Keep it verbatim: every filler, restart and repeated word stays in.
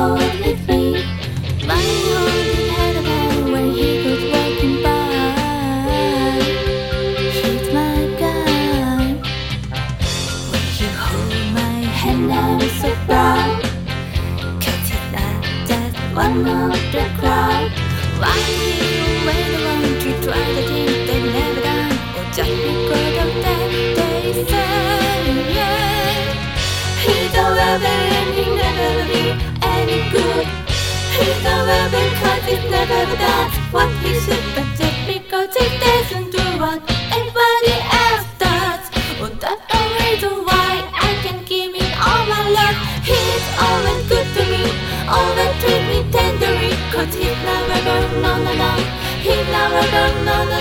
would hit me. My holding head about where he was walking by. He's my guy. When you hold my hand, I'm so proud. Cause he's not just one of the crowd. Why you wait around to try the things they never done? Or just because of that they say, yeah. He's a rebel and he never be any good. He's a rebel cause he's never done what he should. But just because he doesn't do what everybody else does, well that's the reason why I can give him all my love. He's always good to me, always treat me tenderly. Cause he's not rebel, no no no. He's not rebel, no no